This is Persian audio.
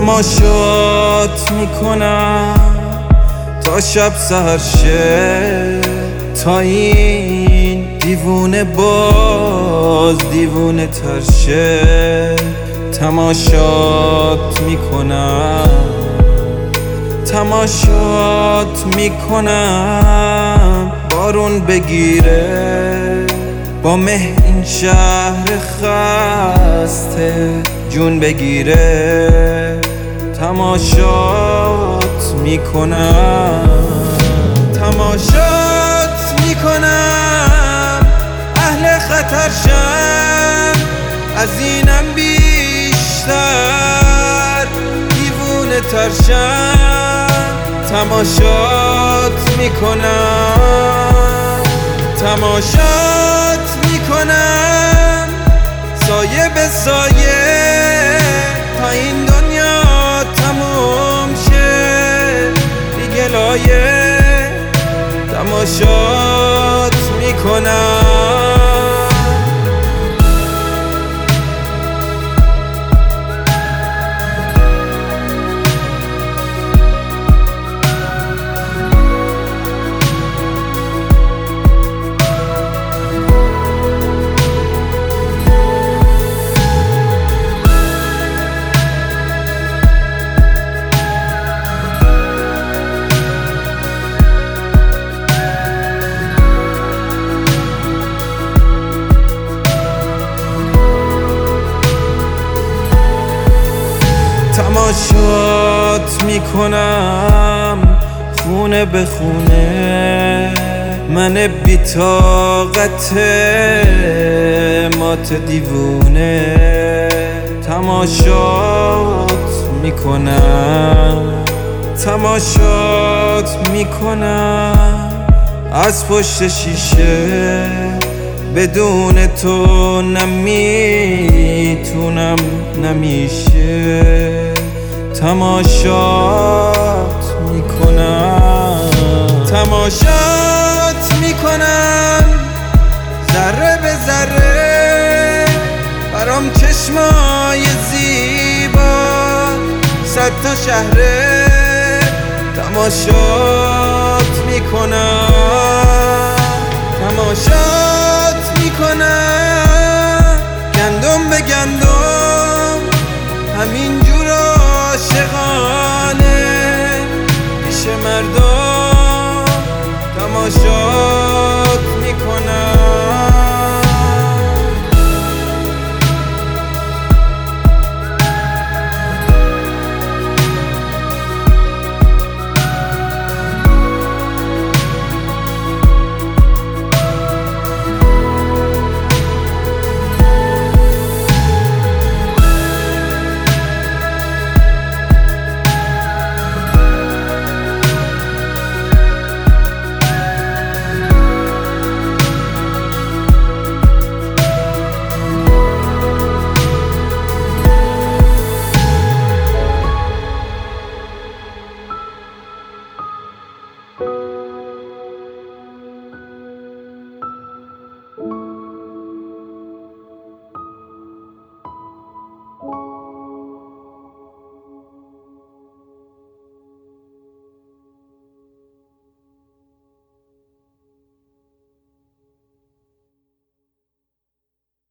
تماشات میکنم تا شب سحر شه، تا این دیوونه باز دیوونه تر شه. تماشات میکنم، تماشات میکنم بارون بگیره، با مه این شهر خسته جون بگیره. تماشات میکنم، تماشات میکنم اهل خطر شم، از اینم بیشتر دیوونه تر شم. تماشات میکنم، تماشات میکنم سایه به سایه تا این دنیا تموم شه دیگه لایه. تماشات میکنم. تماشات میکنم خونه به خونه، من بی‌طاقت مات دیوونه. تماشات میکنم، تماشات میکنم از پشت شیشه، بدون تو نمیتونم نمیشه. تماشات میکنم، تماشات میکنم ذره به ذره، برام چشمای زیبا 100 تا شهره. تماشات میکنم، تماشات